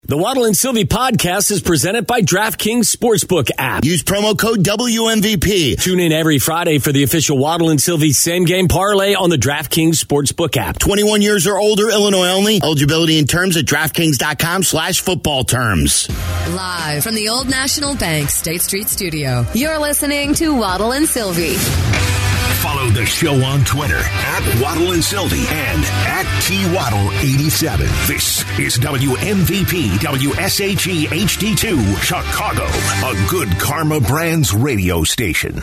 The Waddle and Sylvie podcast is presented by DraftKings Sportsbook app. Use promo code WMVP. Tune in every Friday for the official Waddle and Sylvie same game parlay on the DraftKings Sportsbook app. 21 years or older, Illinois only. Eligibility and terms at DraftKings.com/football terms. Live from the Old National Bank State Street Studio, you're listening to Waddle and Sylvie. Follow the show on Twitter at Waddle and Sylvie and at TWaddle87. This is WMVP WSHE HD2 Chicago, a Good Karma Brands radio station.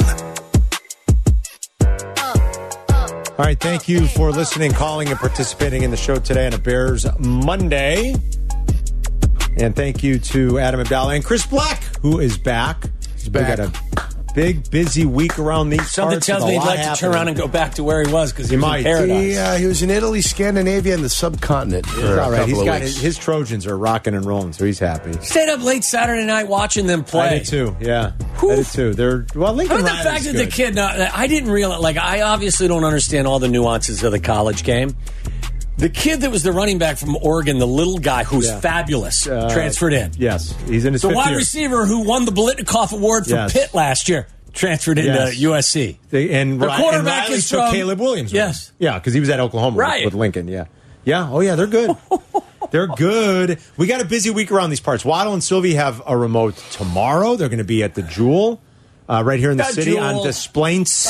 All right, thank you for listening, calling, and participating in the show today on a Bears Monday. And thank you to Adam Abdallah and Chris Black, who is back. He's back. We got a big, busy week around these Something parts. tells me he'd like to turn around and go back to where he was because he was in paradise. He was in Italy, Scandinavia, and the subcontinent. It's all right. He's got his Trojans are rocking and rolling, so he's happy. Stayed up late Saturday night watching them play. I did too. Yeah, I did too. Lincoln the Riley's fact that good. the kid, I didn't realize. Like, I obviously don't understand all the nuances of the college game. The kid that was the running back from Oregon, the little guy who's fabulous, transferred in. Yes, he's in his the fifth wide year. receiver who won the Biletnikoff Award for Pitt last year. Transferred into USC. And the quarterback Riley is took from Caleb Williams. Yes. Yeah, because he was at Oklahoma right. with Lincoln. Yeah. Yeah. Oh, yeah, they're good. They're good. We got a busy week around these parts. Waddle and Sylvie have a remote tomorrow. They're going to be at the Jewel right here in the city Jewel. on Desplaines.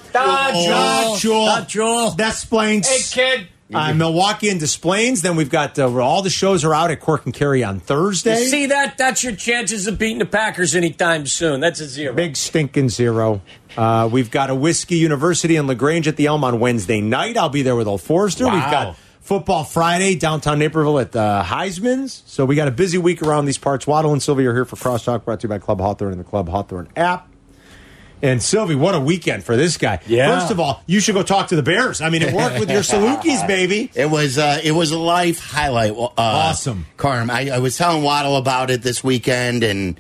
Jewel. Desplaines. Hey, kid. Milwaukee and Desplaines. Then we've got all the shows are out at Cork and Kerry on Thursday. You see that? That's your chances of beating the Packers anytime soon. That's a zero. Big stinking zero. We've got a Whiskey University in LaGrange at the Elm on Wednesday night. I'll be there with Old Forrester. Wow. We've got Football Friday downtown Naperville at Heisman's. So we got a busy week around these parts. Waddle and Sylvie are here for Crosstalk, brought to you by Club Hawthorne and the Club Hawthorne app. And Sylvie, what a weekend for this guy. Yeah. First of all, you should go talk to the Bears. I mean, it worked with your Salukis, baby. It was a life highlight. Awesome. Carm, I was telling Waddle about it this weekend, and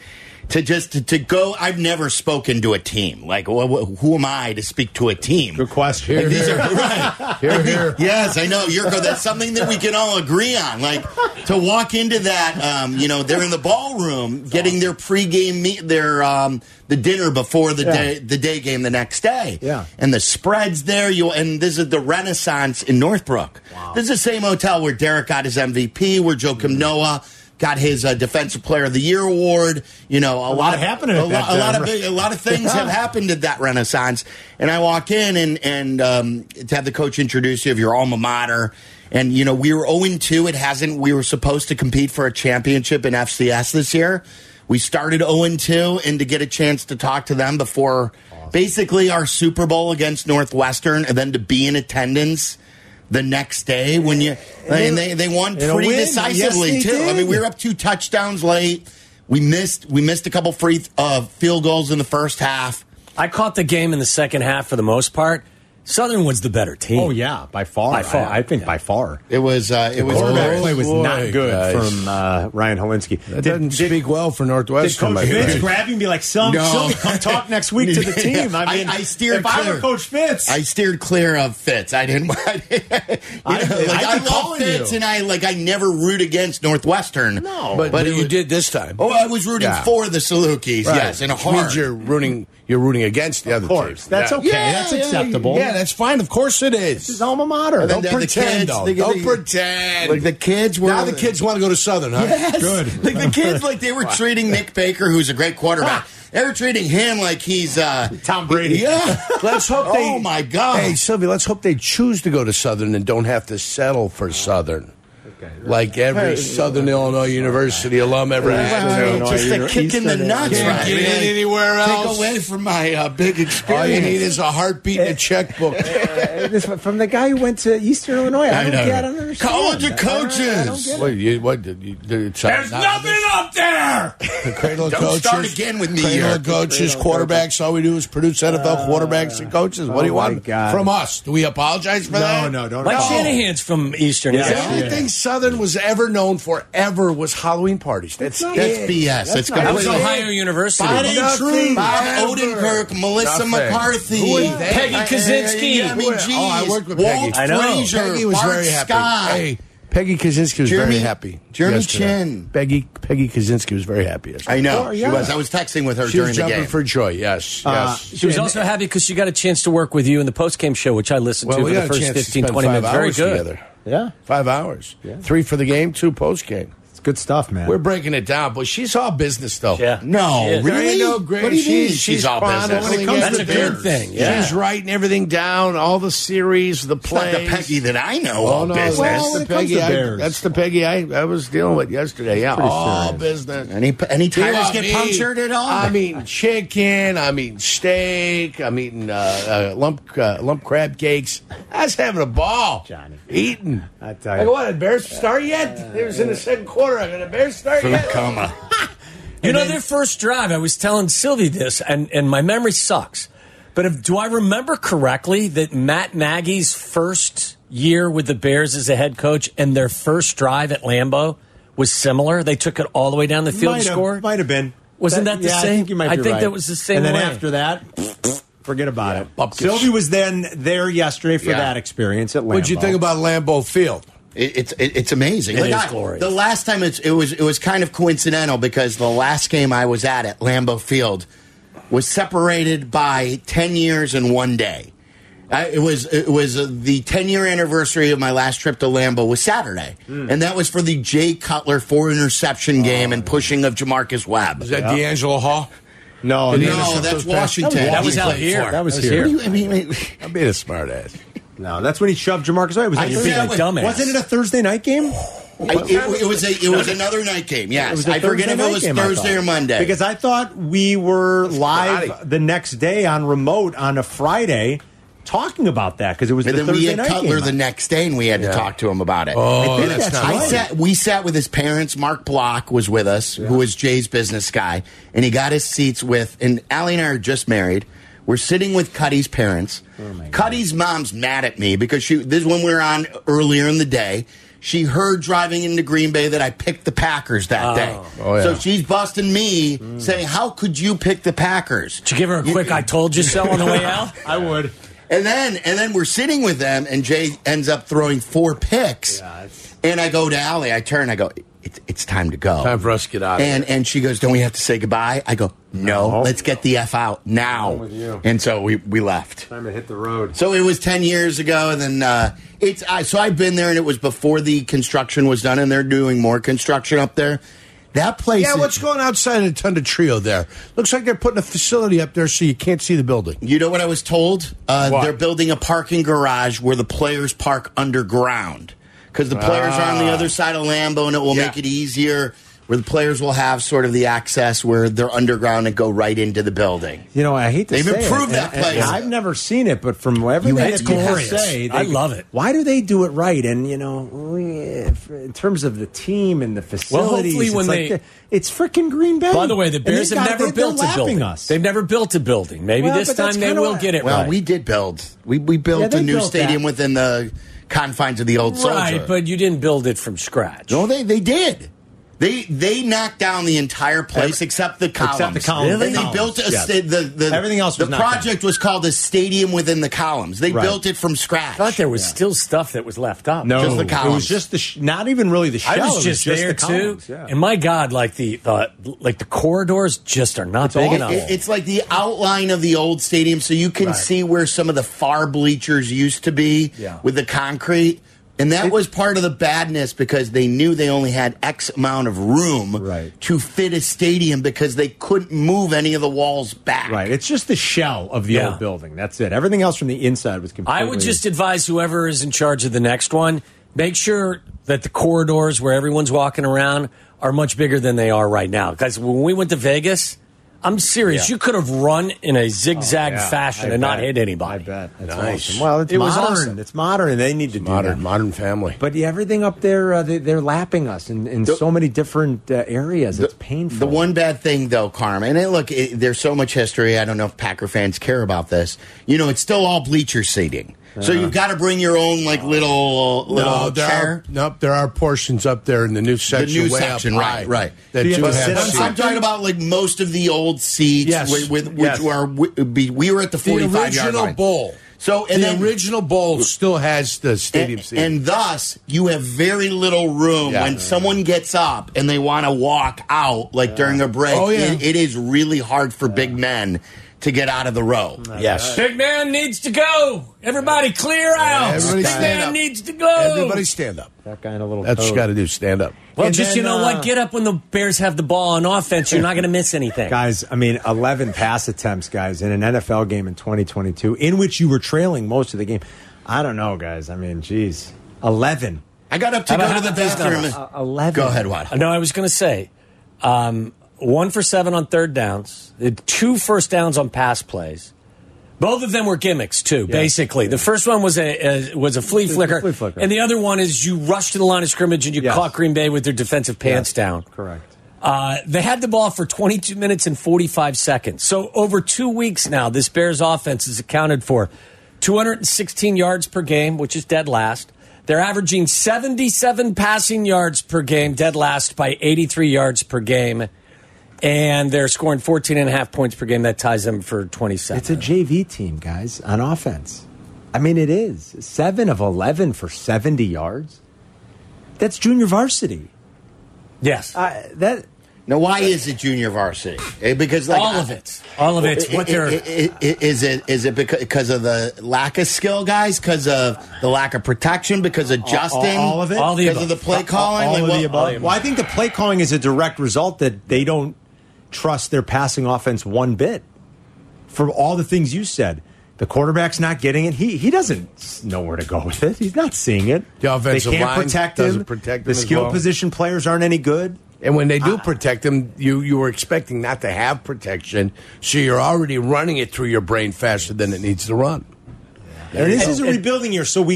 to go, I've never spoken to a team. Like, who am I to speak to a team? Good question. Like, these are right. Here. Yes, I know, Yurko. That's something that we can all agree on. Like, to walk into that, they're in the ballroom getting their pregame the dinner before the day game the next day. Yeah. And the spreads there. And this is the Renaissance in Northbrook. Wow. This is the same hotel where Derek got his MVP, where Joakim Noah got his Defensive Player of the Year award. A lot happening. A lot of things have happened at that Renaissance. And I walk in and to have the coach introduce you of your alma mater. And we were 0-2. We were supposed to compete for a championship in FCS this year. We started 0-2, and to get a chance to talk to them before basically our Super Bowl against Northwestern, and then to be in attendance the next day when they won pretty decisively too. Did. I mean, we were up 2 touchdowns late. We missed a couple free field goals in the first half. I caught the game in the second half for the most part. Southern was the better team. Oh, yeah, by far. I think by far. It was Quarterback play was not good guys. from Ryan Holinsky. That doesn't speak well for Northwestern. Did Coach Fitz grab you and be like, Sylvie, come talk next week to the team? I mean, I steered if I clear. were Coach Fitz. I steered clear of Fitz. I didn't. I love Fitz, and I never root against Northwestern. No. But you did this time. Oh, I was rooting for the Salukis, Right. yes, in a Which heart. means you're rooting against the other course. team. That's okay. That's acceptable. Yeah, that's fine. Of course it is. His alma mater. And then Don't pretend, though. Don't pretend. Like the kids were. Now the kids want to go to Southern, huh? Yes. Good. Like the kids, like they were treating Nick Baker, who's a great quarterback. They were treating him like he's Tom Brady. Yeah. Let's hope they. Oh my God. Hey, Sylvia, let's hope they choose to go to Southern and don't have to settle for Southern. Like every Southern Illinois University alum ever has to. Just a kick in the nuts, Can't right? get in anywhere else. Take away from my big experience. All you need is a heartbeat and a checkbook. From the guy who went to Eastern Illinois. I don't understand. College of coaches. There's nothing up there. The cradle of Don't coaches. start again with me. Cradle of coaches, quarterbacks. All we do is produce NFL quarterbacks and coaches. What do you my want God. from us? Do we apologize for that? No, don't. Mike Shanahan's from Eastern. The only thing Southern was ever known for was Halloween parties. That's BS. That's That was completely Ohio University. That ain't Nothing. true. Bob Ever. Odenkirk, Melissa Nothing. McCarthy, Who is Peggy Kaczynski. I mean, geez. I worked with Walt Peggy. I know. Frazier, Peggy was Bart very happy. Scott. Hey, Peggy Kaczynski was very happy. Jeremy yesterday. Chin. Peggy Kaczynski was very happy yesterday. I know. She was. I was texting with her She during was the jumping game. for joy, yes. She was also happy because she got a chance to work with you in the post-game show, which I listened to we for got the a first chance to 15, spend 20 5 minutes. Very hours good. together. Yeah. 5 hours. Yeah. 3 for the game, 2 post-game. It's good stuff, man. We're breaking it down, but she's all business, though. Yeah. No, She is. really? There ain't no great. What do you mean She's all business? chronicling When it comes That's a to everything. good thing. Yeah. She's writing everything down, all the series, the It's not plays. the Peggy that I know. Oh, All no, business. that's when the it comes Peggy. to Bears. That's the Peggy I was dealing with yesterday. Yeah, all serious. business. Any tires Yeah, get me. punctured at all? I'm eating chicken. I'm eating steak. I'm eating lump crab cakes. I was having a ball, Johnny. Eating. I tell I you. go, what? Did Bears start yet? It was in the second quarter. I go, did Bears start yet? Coma. You know, their first drive, I was telling Sylvie this, and my memory sucks. But do I remember correctly that Matt Nagy's first year with the Bears as a head coach and their first drive at Lambeau was similar? They took it all the way down the field and scored? Might have been. Wasn't that the yeah, same? I think you might be right. that was the same And then way. after that, forget about it. bupkis. Sylvie was then there yesterday for Yeah. that experience at Lambeau. What'd you think about Lambeau Field? It's amazing. It is glorious. The last time it was kind of coincidental because the last game I was at Lambeau Field was separated by 10 years and 1 day. It was the 10-year anniversary of my last trip to Lambeau was Saturday, and that was for the Jay Cutler 4-interception game and pushing of Jamarcus Webb. Is that D'Angelo Hall? No, No, that's Washington. That was He out played here. for. That was What here. do you- I mean, I'm being a smartass. No, that's when he shoved Jamarcus away. Was that I your said big wait, dumbass. Wasn't it a Thursday night game? it was another night game. It Yes, was a I forget Thursday if it night was game, I Thursday thought. or Monday. Because I thought we were live karate. the next day on remote on a Friday talking about that because it was and the then we Thursday had night Cutler game. the next day, and we had to talk to him about it. Oh, And that's not right. We sat with his parents. Mark Block was with us, who was Jay's business guy, and he got his seats with. And Allie and I are just married. We're sitting with Cuddy's parents. Cuddy's mom's mad at me because this is when we were on earlier in the day. She heard driving into Green Bay that I picked the Packers that day. Oh, yeah. So she's busting me, saying, "How could you pick the Packers?" Did you give her a quick "I told you so" on the way out? I would. And then we're sitting with them, and Jay ends up throwing 4 picks. And I go to Allie, I turn, I go, it's time to go. Time for us to get out of here. And she goes, don't we have to say goodbye? I go, no, let's get the F out now. I'm with you. And so we left. Time to hit the road. So it was 10 years ago, and then so I've been there, and it was before the construction was done, and they're doing more construction up there. That place Yeah, is- what's going outside of the Tunda Trio there? Looks like they're putting a facility up there so you can't see the building. You know what I was told? What? They're building a parking garage where the players park underground because the players are on the other side of Lambeau, and it will Yeah. make it easier where the players will have sort of the access where they're underground and go right into the building. You know, I hate to They've say improved it, that and place. I've never seen it, but from everything It's that people glorious. say, I love it. Why do they do it right? And you know, in terms of the team and the facilities, hopefully when it's they- it's freaking Green Bay. By the way, the And Bears they've have got- never built they're a building. lapping us. They've never built a building. Maybe Well, this but that's time they kinda will what- get it Well, right. we did build. We built Yeah, they a new built stadium that. within the confines of the old Soldier. Right, but you didn't build it from scratch. No, they did. They knocked down the entire place except the columns. Except the columns. And Really? they built a Yes. the Everything else was the knocked down. project was called a stadium within the columns. They Right. built it from scratch. I thought there was still stuff that was left up. No, Just the it columns. was just the not even really the shell. I it was just there the too, columns, yeah. and my God, like the corridors just are not big all- enough. It's like the outline of the old stadium, so you can see where some of the far bleachers used to be Yeah. with the concrete. And that was part of the badness because they knew they only had X amount of room Right. to fit a stadium because they couldn't move any of the walls back. Right, it's just the shell of the Yeah. old building. That's it. Everything else from the inside was completely. I would just advise whoever is in charge of the next one, make sure that the corridors where everyone's walking around are much bigger than they are right now. Because when we went to Vegas, I'm serious. Yeah. You could have run in a zigzag Yeah, fashion I and not bet. hit anybody. I bet. That's Nice. awesome. Well, it's It was modern. awesome. It's modern, and they need to do that. Modern family. But yeah, everything up there, they're lapping us in so many different areas. It's painful. The one bad thing, though, Carmen, and look, there's so much history. I don't know if Packer fans care about this. You know, it's still all bleacher seating. So you've got to bring your own, like, little chair. There are portions up there in the new section. new way section, up right, high right. That Do you do have to have sit on seats. I'm talking about, like, most of the old seats, Yes. which Yes. are, we were at the The 45-yard original line. bowl. So and the then, original bowl still has the stadium seat. and thus you have very little room when someone gets up and they want to walk out during a break. Oh, yeah. It is really hard for big men to get out of the row. Yes. Big man needs to go. Everybody clear out. Everybody Big stand man up. needs to go. Everybody stand up. That guy in a little That's what you coat. got to do. Stand up. Well, And just, then, you know what? Get up when the Bears have the ball on offense. You're not going to miss anything. Guys, I mean, 11 pass attempts, guys, in an NFL game in 2022, in which you were trailing most of the game. I don't know, guys. I mean, geez. 11. I got up to How go about to the these bathroom. numbers? 11. Go ahead, Watt. No, I was going to say 1 for 7 on third downs, 2 first downs on pass plays. Both of them were gimmicks too. Basically, the first one was a flea flicker, and the other one is you rushed to the line of scrimmage and you caught Green Bay with their defensive pants down. Correct. They had the ball for 22 minutes and 45 seconds. So over 2 weeks now, this Bears offense has accounted for 216 yards per game, which is dead last. They're averaging 77 passing yards per game, dead last by 83 yards per game. And they're scoring 14.5 points per game. That ties them for 27. It's a JV team, guys, on offense. I mean, it is. 7 of 11 for 70 yards. That's junior varsity. Yes. Now, why is it junior varsity? Because all of it. All of it's what they're... Is it because of the lack of skill, guys? Because of the lack of protection? Because of Justin? All of it? All the Because above. of the play calling? All of the Like, above. Well, I think the play calling is a direct result that they don't trust their passing offense one bit. For all the things you said, the quarterback's not getting it. He doesn't know where to go with it. He's not seeing it. The offensive they can't line protect doesn't him. protect him The as skill well. position players aren't any good. And when they do protect them, you were expecting not to have protection, so you're already running it through your brain faster than it needs to run. And this is a rebuilding year, so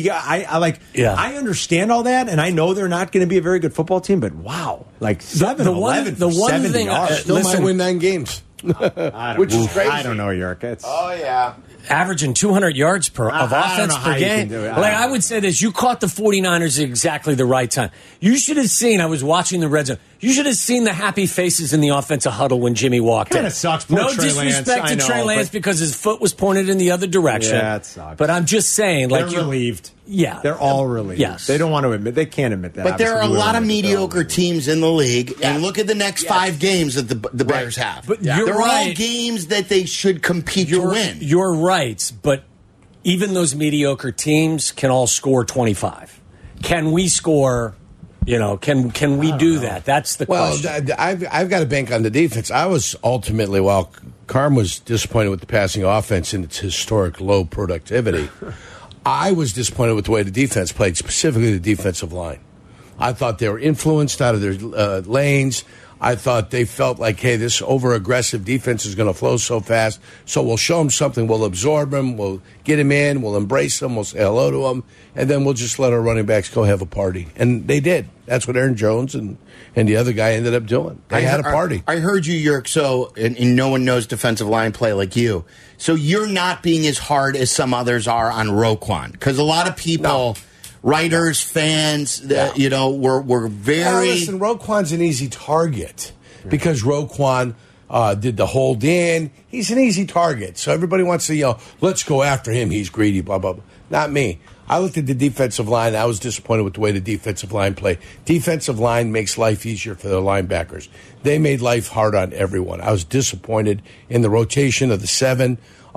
I understand all that, and I know they're not going to be a very good football team, but wow, like 7-11 for 70 yards. Still might win 9 games. Which is crazy. I don't know, Yerk. Yeah. averaging 200 yards of I don't offense know how per you game. can do it. Like, I would say this. You caught the 49ers at exactly the right time. You should have seen, I was watching the red zone. You should have seen the happy faces in the offensive huddle when Jimmy walked in. Kinda sucks. Poor No Trey disrespect Lance. to I know, Trey Lance but- because his foot was pointed in the other direction. Yeah, it sucks. But I'm just saying, They're like, relieved. Yeah. They're all relieved. Yes. They don't want to admit. They can't admit that. But there are a Obviously, we lot of don't admit that. mediocre teams in the league, and look at the next 5 games that the Bears have. But you're They're all right. games that they should compete to win. You're right, but even those mediocre teams can all score 25. Can we score? Can we do that? That's the question. I've got to bank on the defense. I was ultimately, while Carm was disappointed with the passing offense and its historic low productivity, I was disappointed with the way the defense played, specifically the defensive line. I thought they were influenced out of their lanes. I thought they felt like, hey, this over-aggressive defense is going to flow so fast, so we'll show them something. We'll absorb them. We'll get him in. We'll embrace them. We'll say hello to them. And then we'll just let our running backs go have a party. And they did. That's what Aaron Jones and the other guy ended up doing. They had a party. I heard you, Yerk, and no one knows defensive line play like you. So you're not being as hard as some others are on Roquan. Because a lot of people... Writers, fans, were very... Listen, Roquan's an easy target because Roquan did the hold in. He's an easy target. So everybody wants to, let's go after him. He's greedy, blah, blah, blah. Not me. I looked at the defensive line. I was disappointed with the way the defensive line played. Defensive line makes life easier for their linebackers. They made life hard on everyone. I was disappointed in the rotation of the 7.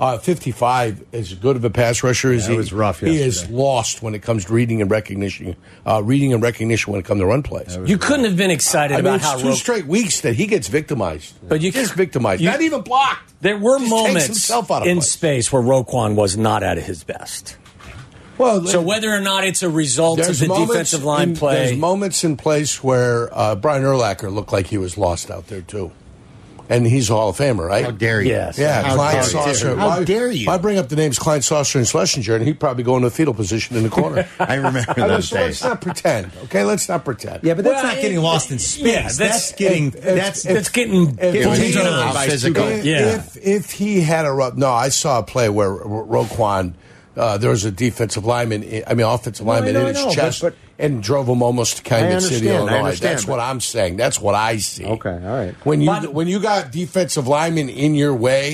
55, as good of a pass rusher as he was rough he is yesterday. lost when it comes to reading and recognition when it comes to run plays. You couldn't have been excited about it's how 2 straight weeks that he gets victimized. But you gets victimized. Not even blocked. There were Just takes moments himself out of in place. space where Roquan was not at his best. Well, So whether or not it's a result of the defensive line play, There's moments in place where Brian Urlacher looked like he was lost out there too. And he's a Hall of Famer, right? How dare you? Yes. Yeah, How Klein dare you. Saucer. How dare you? I bring up the names Klein Saucer and Schlesinger, and he'd probably go into a fetal position in the corner. I remember those So days. let's not pretend, okay? Let's not pretend. Yeah, but that's Well, not getting lost in space. yeah, that's getting that's getting physical. by Physical. stupid. Yeah. If he had I saw a play where Roquan, there was a defensive lineman, offensive lineman in his chest but- and drove him almost to Calumet City, I Illinois. understand, That's what I'm saying. That's what I see. Okay, all right. When you got defensive linemen in your way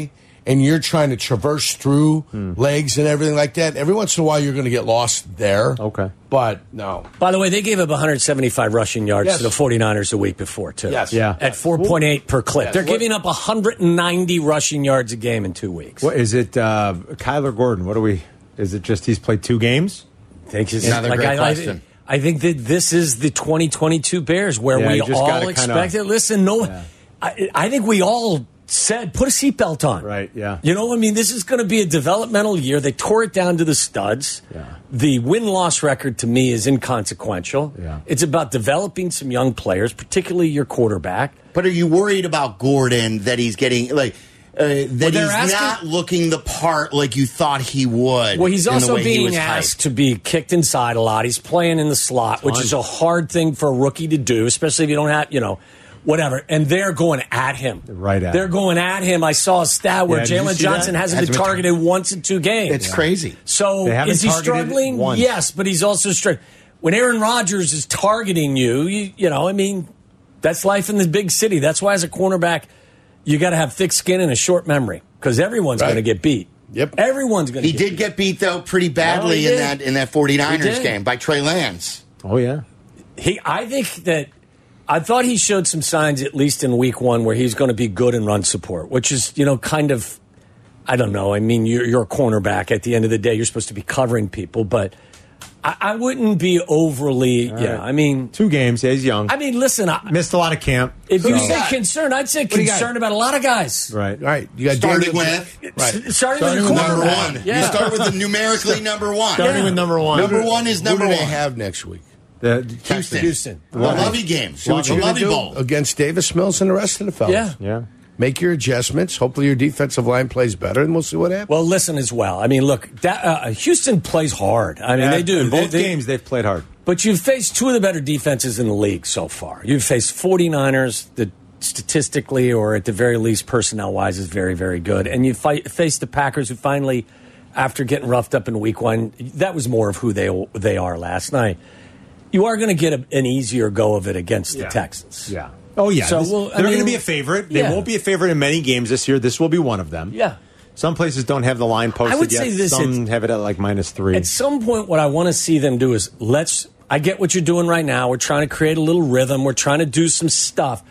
and you're trying to traverse through legs and everything like that, every once in a while you're going to get lost there. Okay. But no. By the way, they gave up 175 rushing yards to the 49ers a week before, too. Yes. Yeah. At 4.8 per clip. Yes. They're giving up 190 rushing yards a game in 2 weeks. What is it? Kyler Gordon. Is it just he's played 2 games? Another great question. I think that this is the 2022 Bears where we all expected. Listen, I think we all said, put a seatbelt on. Right, yeah. You know, I mean, this is going to be a developmental year. They tore it down to the studs. Yeah. The win-loss record, to me, is inconsequential. Yeah. It's about developing some young players, particularly your quarterback. But are you worried about Gordon that he's getting not looking the part like you thought he would? Well, he's also being hyped? asked to be kicked inside a lot. He's playing in the slot, which is a hard thing for a rookie to do, especially if you don't have, whatever. And they're going at him. They're going at him. I saw a stat where Jalen Johnson hasn't been targeted once in 2 games. It's crazy. So is he struggling? Once. Yes, but he's also struggling. When Aaron Rodgers is targeting you, that's life in the big city. That's why as a cornerback, you got to have thick skin and a short memory because everyone's going to get beat. Yep. Everyone's going to He did get beat, though, pretty badly in that 49ers game by Trey Lance. Oh, yeah. I thought he showed some signs, at least in week 1, where he's going to be good in run support, which is, kind of, I don't know. I mean, you're a cornerback. At the end of the day, you're supposed to be covering people, but I wouldn't be overly, I mean. 2 games. Yeah, he's young. I mean, listen. Missed a lot of camp. If you say concerned, I'd say concerned about a lot lot of guys. Right. Right. You got Starting with number 1. Yeah. You start with the numerically number 1. Starting with number 1. Number 1 is number 1. Who do they have next week? Houston. The Lovey game. See what you're going to do against Davis Mills and the rest of the fellas. Yeah. Make your adjustments. Hopefully your defensive line plays better, and we'll see what happens. Well, listen as well. I mean, look, Houston plays hard. I mean, they do. In both games, they've played hard. But you've faced 2 of the better defenses in the league so far. You've faced 49ers, that statistically or at the very least personnel-wise is very, very good. And you faced the Packers, who finally, after getting roughed up in week 1, that was more of who they are last night. You are going to get an easier go of it against the Texans. Yeah. Oh, yeah. So, they're going to be a favorite. They won't be a favorite in many games this year. This will be one of them. Yeah. Some places don't have the line posted I would yet. say this, some have it at like -3. At some point, what I want to see them do is I get what you're doing right now. We're trying to create a little rhythm. We're trying to do some stuff.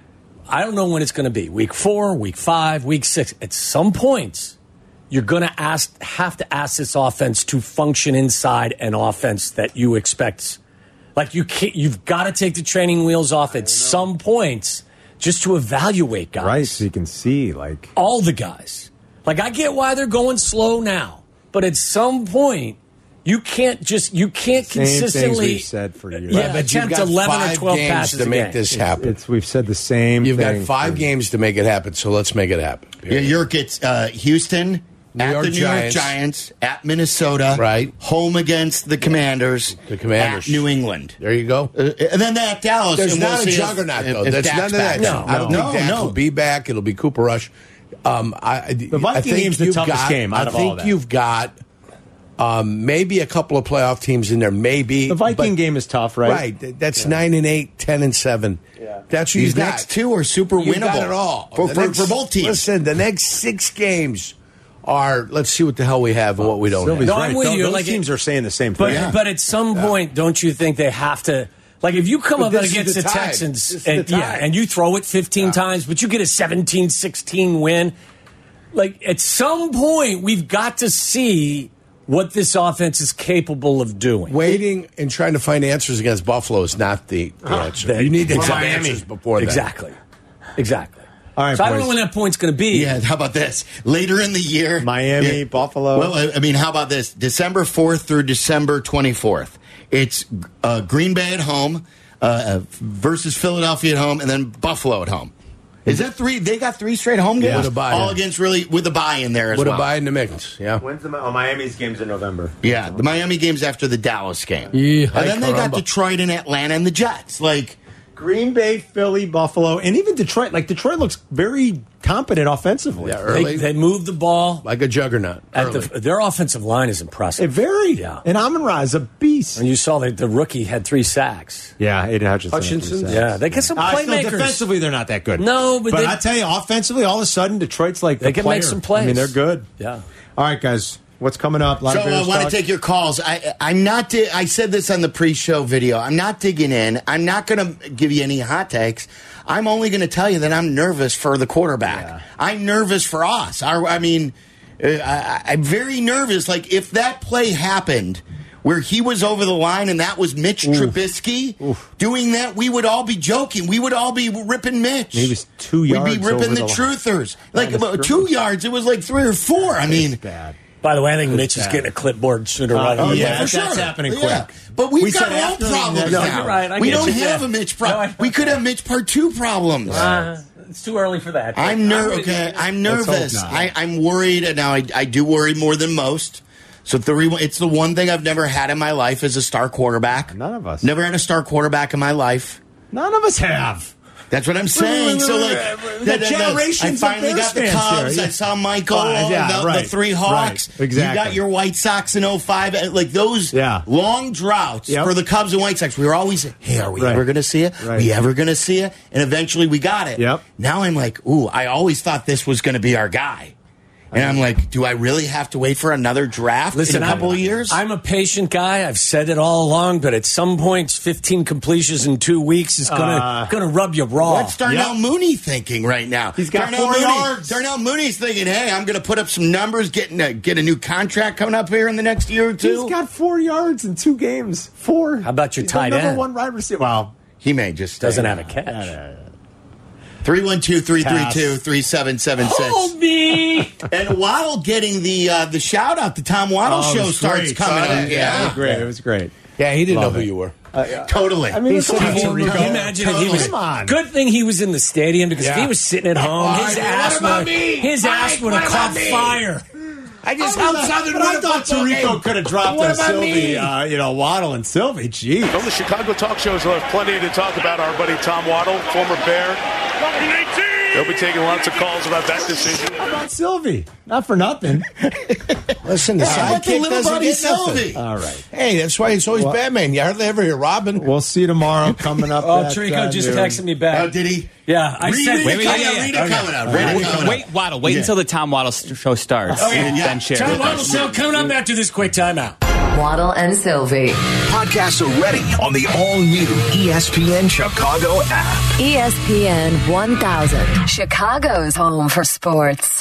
I don't know when it's going to be. Week 4, week 5, week 6. At some points, you're going to have to ask this offense to function inside an offense that you expect. Like you've got to take the training wheels off at some points just to evaluate guys. Right, so you can see all the guys. Like I get why they're going slow now, but at some point you can't consistently we've said for years. Yeah, but attempt you've got 11 or 12 games passes to a make game. this happen. We've said the same. You've thing got 5 games to make it happen, so let's make it happen. Yeah, York gets Houston. At the New York Giants, at Minnesota, right? Home against the Commanders, at New England. There you go. And then at Dallas. There's not a juggernaut, though. That's none of that. No, I don't think Dak will be back. It'll be Cooper Rush. The Viking game's the toughest game out of all that. I think you've got maybe a couple of playoff teams in there. Maybe the Viking game is tough, right? Right. That's 9-8, 10-7. Yeah. That's what these next 2 are super winnable. You got it all for both teams. Listen, the next 6 games. Let's see what the hell we have and what we don't have. No, I'm with you. Those teams are saying the same thing. But at some point, don't you think they have to? Like if you come up against the Texans and you throw it 15 times, but you get a 17-16 win, like at some point we've got to see what this offense is capable of doing. Waiting and trying to find answers against Buffalo is not the answer. You need to have answers before that. Exactly. All right, so I don't know when that point's going to be. Yeah, how about this? Later in the year. Miami, Buffalo. Well, I mean, how about this? December 4th through December 24th. It's Green Bay at home versus Philadelphia at home, and then Buffalo at home. Is that 3? They got 3 straight home games? With a bye. All against with a bye in there as well. With a bye in the mix, yeah. When's Miami's game's in November. Yeah, the Miami game's after the Dallas game. Yeah, and then they got Detroit and Atlanta and the Jets. Green Bay, Philly, Buffalo, and even Detroit. Detroit looks very competent offensively. Yeah, early. They move the ball Like a juggernaut. their offensive line is impressive. It varied. Yeah. And Amon-Ra is a beast. And you saw that the rookie had 3 sacks. Yeah, Aiden Hutchinson. Yeah, they get some playmakers. Still defensively, they're not that good. No, but I tell you, offensively, all of a sudden, Detroit's like they can make some plays. I mean, they're good. Yeah. All right, guys. What's coming up? So I want to take your calls. I'm not. I said this on the pre-show video. I'm not digging in. I'm not going to give you any hot takes. I'm only going to tell you that I'm nervous for the quarterback. Yeah. I'm nervous for us. I'm very nervous. Like if that play happened where he was over the line and that was Mitch Trubisky doing that, we would all be joking. We would all be ripping Mitch. He was 2 yards. We'd be ripping the truthers. Like about 2 yards, it was like 3 or 4. I mean, bad. By the way, I think Mitch is getting a clipboard sooner or later. Yeah, for sure. That's happening quick. Yeah. But we've got our own problems now. You're right. We don't have a Mitch problem. We could have Mitch Part 2 problems. It's too early for that. I'm nervous. I'm worried. And now I do worry more than most. So it's the one thing I've never had in my life as a star quarterback. None of us. Never had a star quarterback in my life. None of us have. That's what I'm saying. So, like, generations I finally got the Cubs. I saw Michael, the 3 Hawks. Right. Exactly. You got your White Sox in 05. Like, those long droughts for the Cubs and White Sox. We were always, hey, are we ever going to see it? Right. We ever going to see it? And eventually we got it. Yep. Now I'm like, ooh, I always thought this was going to be our guy. And I'm like, do I really have to wait for another draft in a couple of years? I'm a patient guy. I've said it all along, but at some point, 15 completions in 2 weeks is gonna rub you raw. What's Darnell Mooney thinking right now? He's got 4 yards. Darnell Mooney's thinking, hey, I'm going to put up some numbers, get a new contract coming up here in the next year or two. He's got 4 yards in 2 games. 4. How about your tight end? Number 1 wide receiver. Well, he may just doesn't have a catch. 312-332-3776. Hold me. And Waddle getting the shout out. The Tom Waddle show starts coming up. Yeah, it was great. Yeah, he didn't know who you were. Totally. I mean, Can you imagine if he was? Come on. Good thing he was in the stadium because if he was sitting at home, his ass would have caught fire. I just helped Southern but I thought Tirico could have dropped on Sylvie, Waddle and Sylvie. Jeez. Well, the Chicago talk shows will have plenty to talk about. Our buddy Tom Waddle, former Bear. They'll be taking lots of calls about that decision. How about Sylvie? Not for nothing. Listen, the sidekick doesn't get nothing. All right. Hey, that's why he's always Batman. You hardly ever hear Robin. We'll see you tomorrow coming up. Tirico just texted me back. Oh, did he? Yeah, I said. Read it coming out. Wait, Waddle. Wait until the Tom Waddle show starts. Then share. Tom Waddle show coming up after this quick timeout. Waddle and Sylvie. Podcasts are ready on the all-new ESPN Chicago app. ESPN 1000, Chicago's home for sports.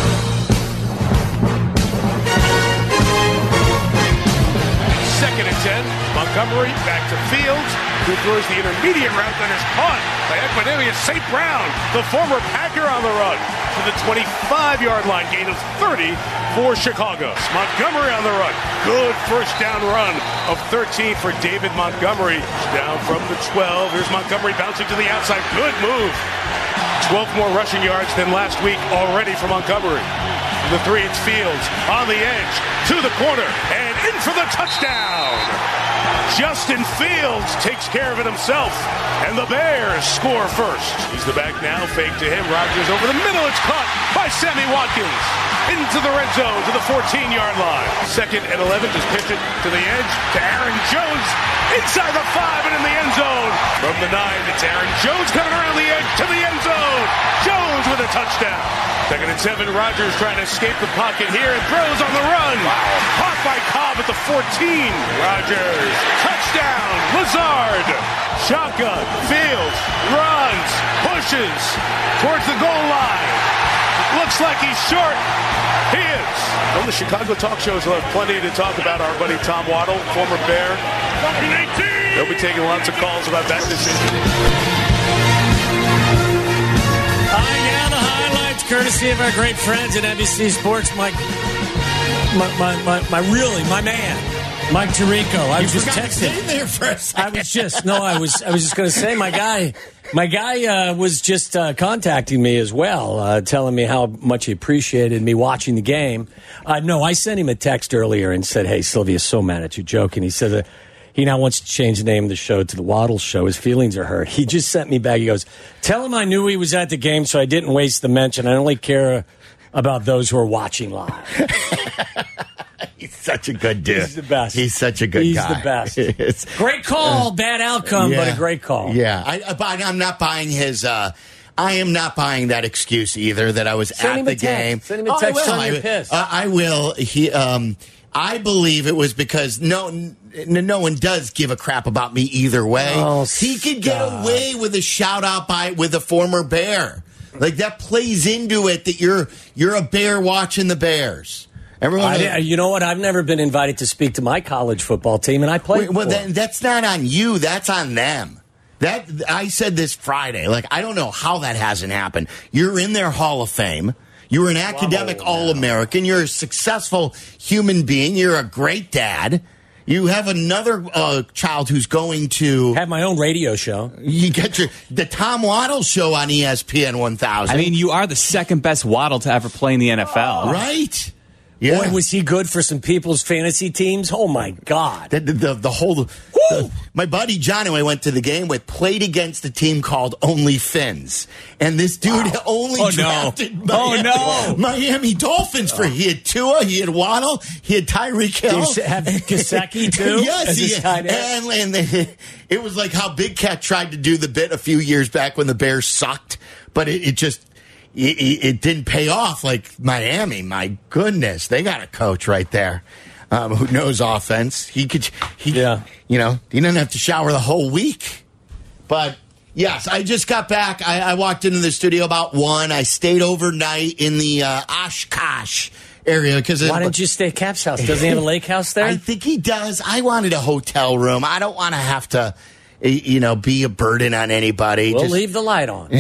Second and 10. Montgomery back to Fields, who throws the intermediate route, then is caught by Equanimeous St. Brown, the former Packer, on the run to the 25-yard line. Gain of 30 for Chicago. Montgomery on the run. Good first down run of 13 for David Montgomery. Down from the 12. Here's Montgomery bouncing to the outside. Good move. 12 more rushing yards than last week already for Montgomery. From the 3, it's Fields on the edge to the corner and in for the touchdown. Justin Fields takes care of it himself, and the Bears score first. He's the back now, fake to him. Rodgers over the middle. It's caught by Sammy Watkins. Into the red zone to the 14-yard line. 2nd and 11, just pitch it to the edge to Aaron Jones. Inside the 5 and in the end zone. From the 9, it's Aaron Jones coming around the edge to the end zone. Jones with a touchdown. 2nd and 7, Rodgers trying to escape the pocket here and throws on the run. Caught by Cobb at the 14. Rodgers. Touchdown. Lazard. Shotgun. Fields. Runs. Pushes towards the goal line. Looks like he's short. He is. On the Chicago talk shows, we'll have plenty to talk about. Our buddy Tom Waddle, former Bear. They'll be taking lots of calls about that decision. The highlights, courtesy of our great friends at NBC Sports. My man, Mike Tirico. I was just texting. There for a second. I was just going to say my guy was just contacting me as well, telling me how much he appreciated me watching the game. No, I sent him a text earlier and said, "Hey, Sylvia's so mad at you," joking. He said He now wants to change the name of the show to the Waddle Show. His feelings are hurt. He just sent me back. He goes, tell him I knew he was at the game, so I didn't waste the mention. I only care about those who are watching live. He's such a good dude. He's the best. He's such a good guy. He's the best. Great call. Bad outcome, but a great call. Yeah. I'm not buying his... I am not buying that excuse either, that I was at the game. Send him a text telling you're pissed. I will. I believe it was because no one does give a crap about me either way. Oh, he could get away with a shout out with a former Bear. Like, that plays into it that you're a Bear watching the Bears. Everyone, you know what? I've never been invited to speak to my college football team, and I played. Well, that's not on you. That's on them. I said this Friday. Like, I don't know how that hasn't happened. You're in their Hall of Fame. You're an academic All-American. You're a successful human being. You're a great dad. You have another child who's going to have my own radio show. You get the Tom Waddle show on ESPN 1000. I mean, you are the second best Waddle to ever play in the NFL. Right? Yeah. Boy, was he good for some people's fantasy teams? Oh, my God. The whole... my buddy John, who I went to the game with, played against a team called Only Fins. And this dude only drafted Miami Dolphins for... He had Tua, he had Waddle, he had Tyreek Hill. Did you have Gesicki, too? Yes, and it was like how Big Cat tried to do the bit a few years back when the Bears sucked. But it just... It didn't pay off like Miami. My goodness, they got a coach right there who knows offense. He didn't have to shower the whole week. But yes, I just got back. I walked into the studio about 1. I stayed overnight in the Oshkosh area because why didn't you stay at Cap's house? Doesn't he have a lake house there? I think he does. I wanted a hotel room. I don't want to have to. Be a burden on anybody. We'll leave the light on.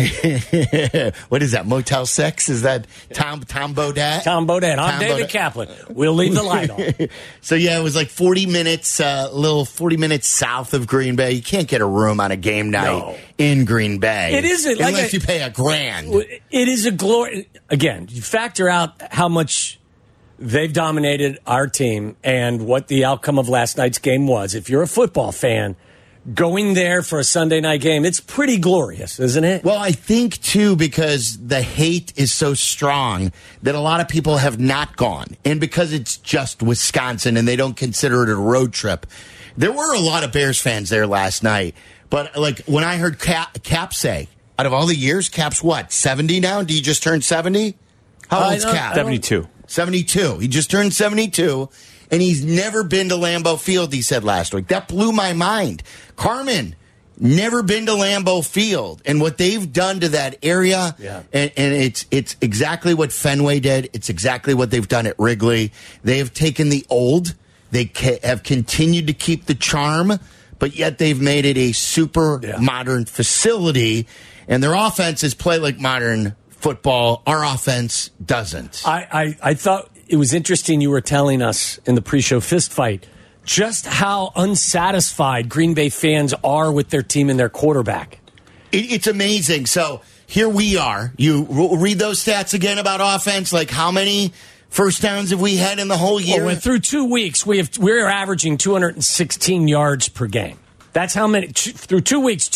What is that, Motel 6? Is that Tom Bodett? Tom Bodett. I'm David Kaplan. We'll leave the light on. So, yeah, it was like 40 minutes, 40 minutes south of Green Bay. You can't get a room on a game night in Green Bay. It isn't. Unless you pay $1,000. It is a glory. Again, you factor out how much they've dominated our team and what the outcome of last night's game was. If you're a football fan, going there for a Sunday night game, it's pretty glorious, isn't it? Well, I think, too, because the hate is so strong that a lot of people have not gone. And because it's just Wisconsin and they don't consider it a road trip. There were a lot of Bears fans there last night. But, like, when I heard Cap say, out of all the years, Cap's what, 70 now? Did he just turn 70? How old's Cap? 72. 72. He just turned 72. And he's never been to Lambeau Field, he said last week. That blew my mind. Carmen, never been to Lambeau Field. And what they've done to that area, and it's exactly what Fenway did. It's exactly what they've done at Wrigley. They have taken the old. They have continued to keep the charm, but yet they've made it a super modern facility. And their offenses play like modern football. Our offense doesn't. I thought it was interesting you were telling us in the pre-show fist fight just how unsatisfied Green Bay fans are with their team and their quarterback. It's amazing. So here we are. You read those stats again about offense. Like, how many first downs have we had in the whole year? Well, through 2 weeks, we're averaging 216 yards per game. That's how many through 2 weeks.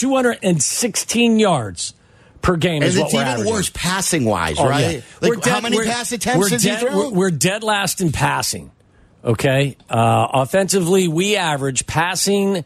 216 yards per game is what we're averaging. And it's even worse passing-wise, right? Yeah. Like, how many pass attempts did you throw? We're dead last in passing, okay? Offensively, we average passing.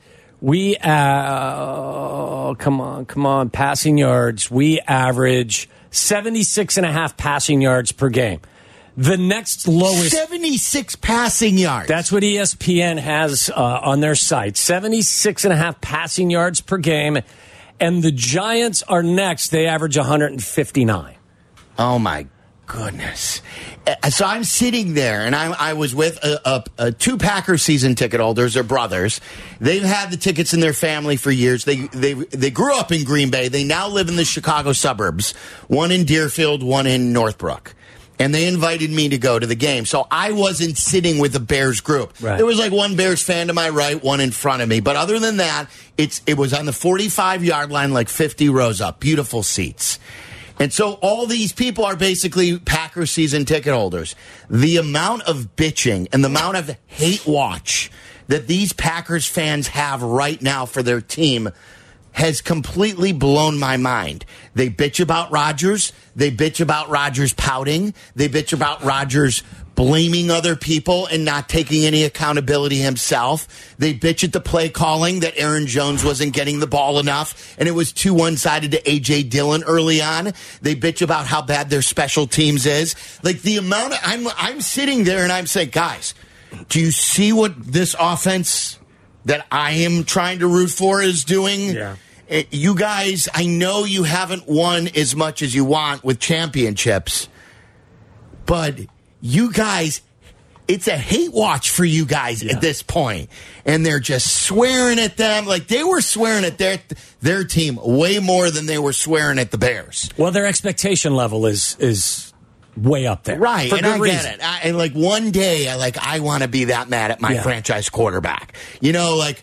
Come on, passing yards. We average 76.5 passing yards per game. The next lowest... 76 passing yards. That's what ESPN has on their site. 76.5 passing yards per game. And the Giants are next. They average 159. Oh, my goodness. So I'm sitting there, and I was with two Packers season ticket holders. They're brothers. They've had the tickets in their family for years. They grew up in Green Bay. They now live in the Chicago suburbs, one in Deerfield, one in Northbrook. And they invited me to go to the game. So I wasn't sitting with the Bears group. Right. There was like one Bears fan to my right, one in front of me. But other than that, it was on the 45-yard line, like 50 rows up. Beautiful seats. And so all these people are basically Packer season ticket holders. The amount of bitching and the amount of hate watch that these Packers fans have right now for their team has completely blown my mind. They bitch about Rodgers. They bitch about Rodgers pouting. They bitch about Rodgers blaming other people and not taking any accountability himself. They bitch at the play calling that Aaron Jones wasn't getting the ball enough and it was too one-sided to A.J. Dillon early on. They bitch about how bad their special teams is. Like the amount of, I'm sitting there and I'm saying, guys, do you see what this offense that I am trying to root for is doing? Yeah. You guys, I know you haven't won as much as you want with championships, but you guys, it's a hate watch for you guys at this point. And they're just swearing at them. Like they were swearing at their team way more than they were swearing at the Bears. Well, their expectation level is way up there. Right, for and good I reason. get it. And like one day, I want to be that mad at my franchise quarterback. You know, like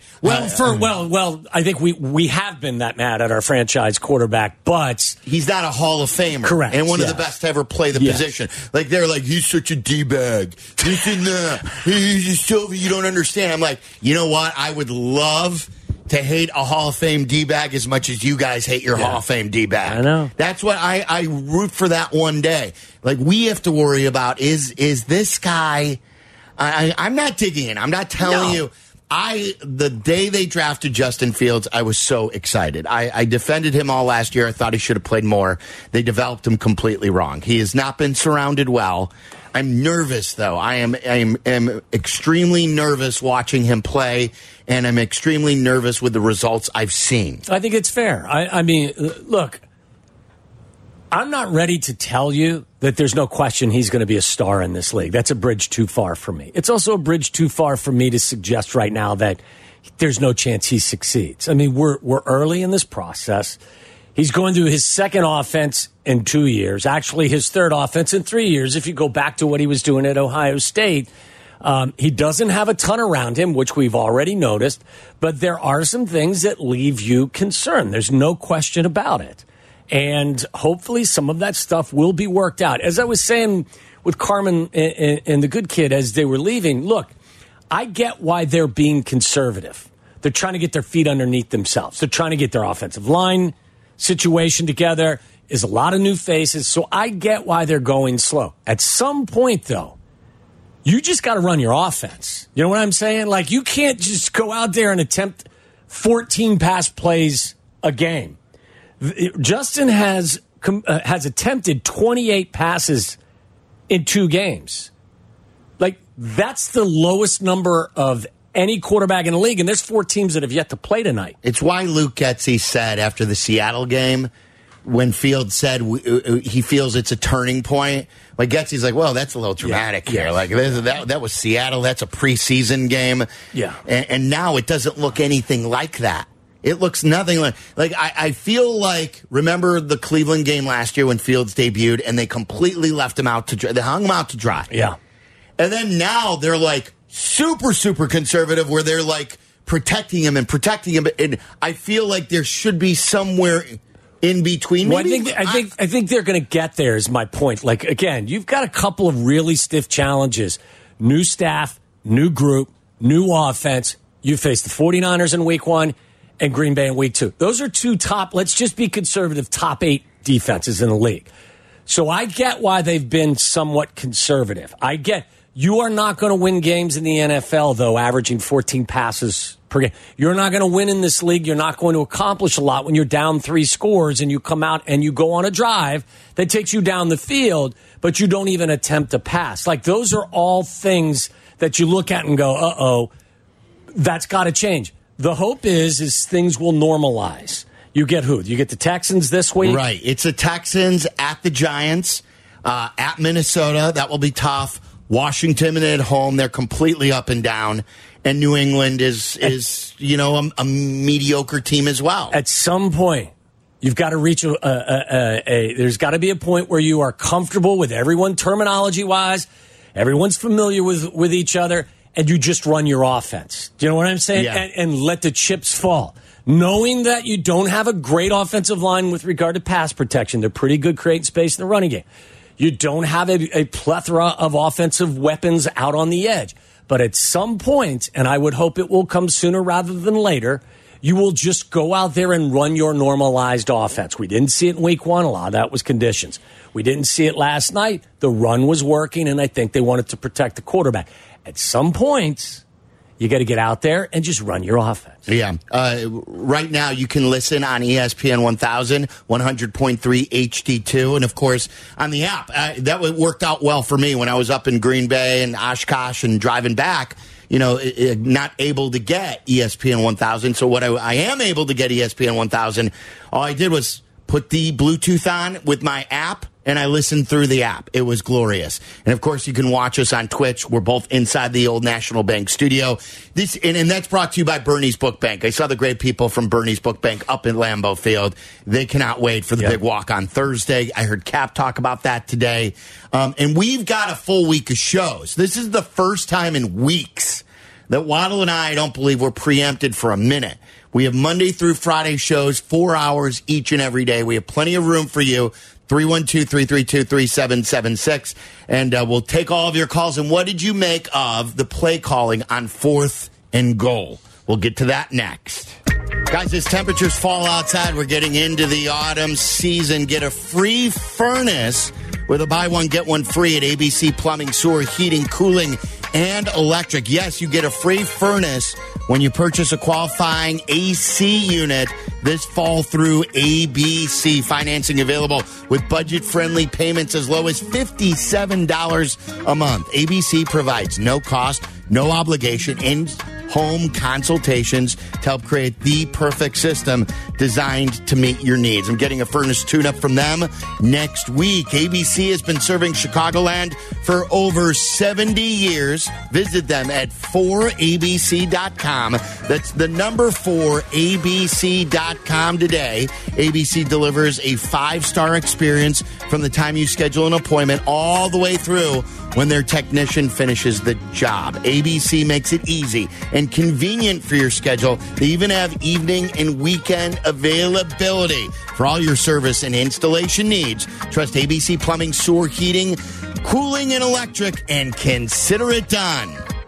I think we have been that mad at our franchise quarterback, but he's not a Hall of Famer, correct, and one of the best to ever play the position. Like they're like, he's such a D-bag. This and that. He's so you don't understand. I'm like, you know what? I would love to hate a Hall of Fame D-bag as much as you guys hate your Hall of Fame D-bag. I know. That's what I root for that one day. Like, we have to worry about is this guy... I'm not digging in. I'm not telling you... The day they drafted Justin Fields, I was so excited. I defended him all last year. I thought he should have played more. They developed him completely wrong. He has not been surrounded well. I'm nervous, though. I am extremely nervous watching him play, and I'm extremely nervous with the results I've seen. I think it's fair. I mean, look, I'm not ready to tell you that there's no question he's going to be a star in this league. That's a bridge too far for me. It's also a bridge too far for me to suggest right now that there's no chance he succeeds. I mean, we're early in this process. He's going through his second offense in 2 years, actually his third offense in 3 years. If you go back to what he was doing at Ohio State, he doesn't have a ton around him, which we've already noticed, but there are some things that leave you concerned. There's no question about it. And hopefully some of that stuff will be worked out. As I was saying with Carmen and the good kid as they were leaving, look, I get why they're being conservative. They're trying to get their feet underneath themselves. They're trying to get their offensive line situation together. Is a lot of new faces, so I get why they're going slow. At some point, though, you just got to run your offense. You know what I'm saying? Like, you can't just go out there and attempt 14 pass plays a game. Justin has attempted 28 passes in 2 games. Like, that's the lowest number of any quarterback in the league, and there's 4 teams that have yet to play tonight. It's why Luke Getsy said after the Seattle game, when Fields said he feels it's a turning point, like Getsy's like, well, that's a little dramatic here. Like that was Seattle. That's a preseason game. Yeah. And now it doesn't look anything like that. It looks nothing like I feel like, remember the Cleveland game last year when Fields debuted and they completely left him out to dry. They hung him out to dry. Yeah. And then now they're like super, super conservative where they're like protecting him. And I feel like there should be somewhere in between. Well, I think they're going to get there is my point. Like, again, you've got a couple of really stiff challenges. New staff, new group, new offense. You face the 49ers in week 1 and Green Bay in week 2. Those are 2 top, let's just be conservative, top 8 defenses in the league. So I get why they've been somewhat conservative. I get you are not going to win games in the NFL, though, averaging 14 passes per game. You're not going to win in this league. You're not going to accomplish a lot when you're down 3 scores and you come out and you go on a drive that takes you down the field, but you don't even attempt to pass. Like, those are all things that you look at and go, uh-oh, that's got to change. The hope is things will normalize. You get who? You get the Texans this week? Right. It's the Texans at the Giants, at Minnesota. That will be tough. Washington at home. They're completely up and down. And New England is a mediocre team as well. At some point, you've got to reach there's got to be a point where you are comfortable with everyone terminology-wise. Everyone's familiar with each other. And you just run your offense. Do you know what I'm saying? Yeah. And let the chips fall. Knowing that you don't have a great offensive line with regard to pass protection. They're pretty good creating space in the running game. You don't have a plethora of offensive weapons out on the edge. But at some point, and I would hope it will come sooner rather than later, you will just go out there and run your normalized offense. We didn't see it in week 1. A lot of that was conditions. We didn't see it last night. The run was working, and I think they wanted to protect the quarterback. At some point, you got to get out there and just run your offense. Yeah. Right now, you can listen on ESPN 1000, 100.3 HD2, and, of course, on the app. That worked out well for me when I was up in Green Bay and Oshkosh and driving back. Not able to get ESPN 1000. So what I am able to get ESPN 1000, all I did was put the Bluetooth on with my app, and I listened through the app. It was glorious. And, of course, you can watch us on Twitch. We're both inside the Old National Bank studio. And that's brought to you by Bernie's Book Bank. I saw the great people from Bernie's Book Bank up in Lambeau Field. They cannot wait for the big walk on Thursday. I heard Cap talk about that today. And we've got a full week of shows. This is the first time in weeks that Waddle and I don't believe we're preempted for a minute. We have Monday through Friday shows, 4 hours each and every day. We have plenty of room for you. 312-332-3776. And we'll take all of your calls. And what did you make of the play calling on 4th and goal? We'll get to that next. Guys, as temperatures fall outside, we're getting into the autumn season. Get a free furnace with a buy one, get one free at ABC Plumbing, Sewer, Heating, Cooling, and Electric. Yes, you get a free furnace when you purchase a qualifying AC unit this fall through ABC. Financing available with budget-friendly payments as low as $57 a month. ABC provides no cost, no obligation, in-home consultations to help create the perfect system designed to meet your needs. I'm getting a furnace tune-up from them next week. ABC has been serving Chicagoland for over 70 years. Visit them at 4abc.com. That's the number 4abc.com today. ABC delivers a 5-star experience from the time you schedule an appointment all the way through when their technician finishes the job. ABC makes it easy and convenient for your schedule. They even have evening and weekend availability for all your service and installation needs. Trust ABC Plumbing, Sewer, Heating, Cooling, and Electric, and consider it done.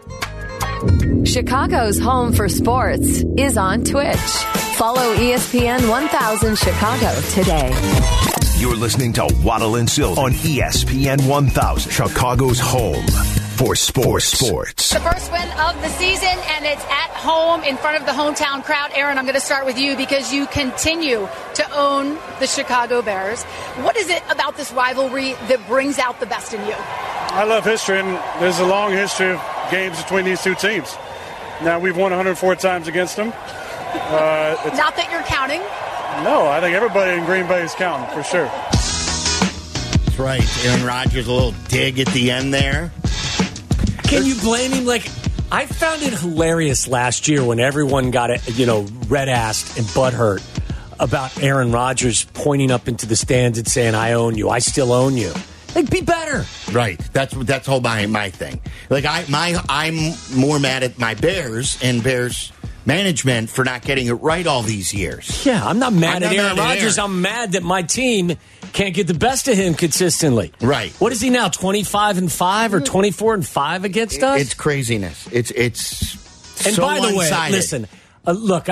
Chicago's home for sports is on Twitch. Follow ESPN 1000 Chicago today. You're listening to Waddle and Silver on ESPN 1000, Chicago's home for sports. The first win of the season, and it's at home in front of the hometown crowd. Aaron, I'm going to start with you because you continue to own the Chicago Bears. What is it about this rivalry that brings out the best in you? I love history, and there's a long history of games between these two teams. Now, we've won 104 times against them. Not that you're counting. No, I think everybody in Green Bay is counting, for sure. That's right. Aaron Rodgers, a little dig at the end there. Can you blame him? I found it hilarious last year when everyone got red-assed and butthurt about Aaron Rodgers pointing up into the stands and saying, I own you. I still own you. Be better. Right. That's all my thing. I'm more mad at my Bears and Bears management for not getting it right all these years. Yeah, I'm not mad at Aaron Rodgers. I'm mad that my team can't get the best of him consistently. Right. What is he now, 25-5 or 24-5 against us? It's craziness. It's and so by the way, one-sided. listen, look,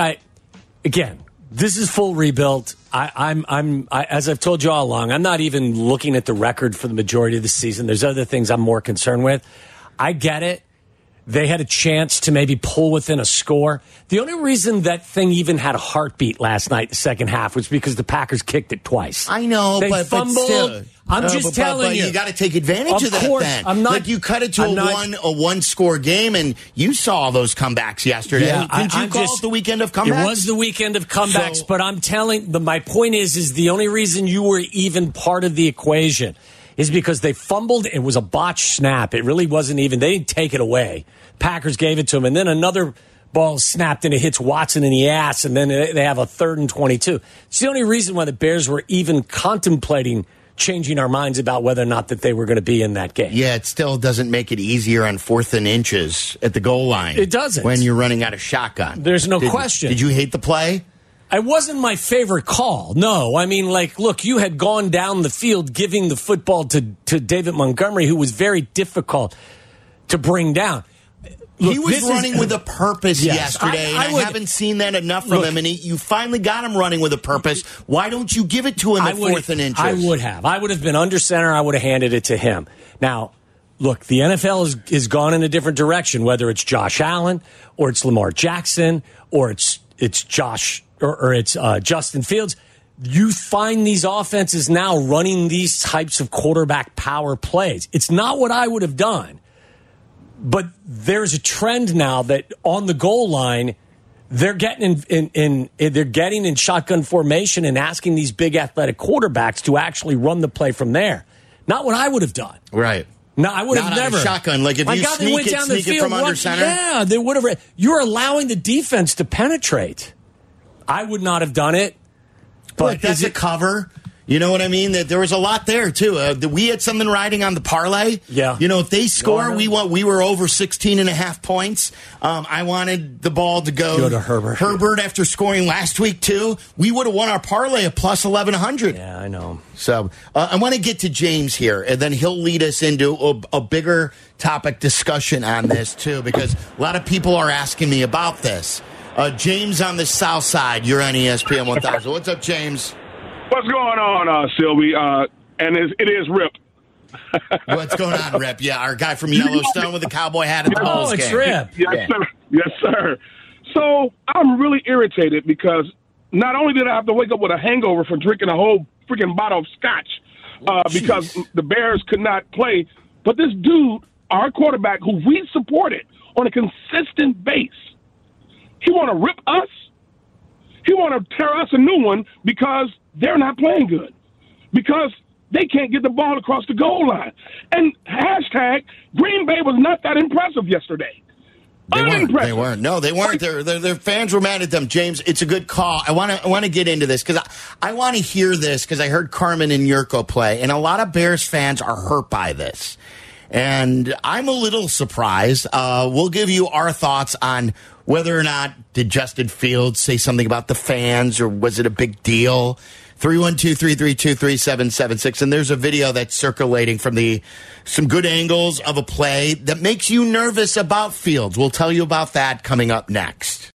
this is full rebuild. I'm as I've told you all along, I'm not even looking at the record for the majority of the season. There's other things I'm more concerned with. I get it. They had a chance to maybe pull within a score. The only reason that thing even had a heartbeat last night, the second half, was because the Packers kicked it twice. I know, they but fumbled. Still. I'm just telling you. You got to take advantage of that then. I'm not, you cut it to a one-score game, and you saw those comebacks yesterday. Yeah, Didn't you call it the weekend of comebacks? It was the weekend of comebacks, but I'm telling my point is the only reason you were even part of the equation is because they fumbled. It was a botched snap. It really wasn't even. They didn't take it away. Packers gave it to him, and then another ball snapped and it hits Watson in the ass, and then they have a 3rd and 22. It's the only reason why the Bears were even contemplating changing our minds about whether or not that they were going to be in that game. Yeah, it still doesn't make it easier on 4th and inches at the goal line. It doesn't. When you're running out of shotgun. There's no question. Did you hate the play? It wasn't my favorite call. No. I mean, look, you had gone down the field giving the football to David Montgomery, who was very difficult to bring down. He was running with a purpose yesterday, and I would, haven't seen that enough from him. And you finally got him running with a purpose. Why don't you give it to him at 4th and inches? I would have. I would have been under center. I would have handed it to him. Now, look, the NFL is gone in a different direction, whether it's Josh Allen or it's Lamar Jackson or it's Josh or it's Justin Fields. You find these offenses now running these types of quarterback power plays. It's not what I would have done. But there's a trend now that on the goal line, they're getting in shotgun formation and asking these big athletic quarterbacks to actually run the play from there. Not what I would have done. Right. No, I would have never. Shotgun. Like if you sneak it from under center. Yeah, they would have. You're allowing the defense to penetrate. I would not have done it. But that's a cover. You know what I mean? That there was a lot there, too. We had something riding on the parlay. Yeah. You know, if they score, we were over 16.5 points. I wanted the ball to go to Herbert. Herbert after scoring last week, too. We would have won our parlay at plus 1,100. Yeah, I know. So I want to get to James here, and then he'll lead us into a bigger topic discussion on this, too, because a lot of people are asking me about this. James on the south side, you're on ESPN 1000. What's up, James? What's going on, Sylvie? And it is Rip. What's going on, Rip? Yeah, our guy from Yellowstone with the cowboy hat at the Bulls game. It's Rip. Yes, sir. Yes, sir. So I'm really irritated because not only did I have to wake up with a hangover for drinking a whole freaking bottle of scotch because the Bears could not play, but this dude, our quarterback, who we supported on a consistent base, he want to rip us. He want to tear us a new one because they're not playing good, because they can't get the ball across the goal line. And hashtag Green Bay was not that impressive yesterday. They weren't. No, they weren't. Their fans were mad at them. James, it's a good call. I want to get into this because I want to hear this because I heard Carmen and Yurko play, and a lot of Bears fans are hurt by this. And I'm a little surprised. We'll give you our thoughts on whether or not did Justin Fields say something about the fans, or was it a big deal? 312-332-3776. And there's a video that's circulating from some good angles of a play that makes you nervous about Fields. We'll tell you about that coming up next.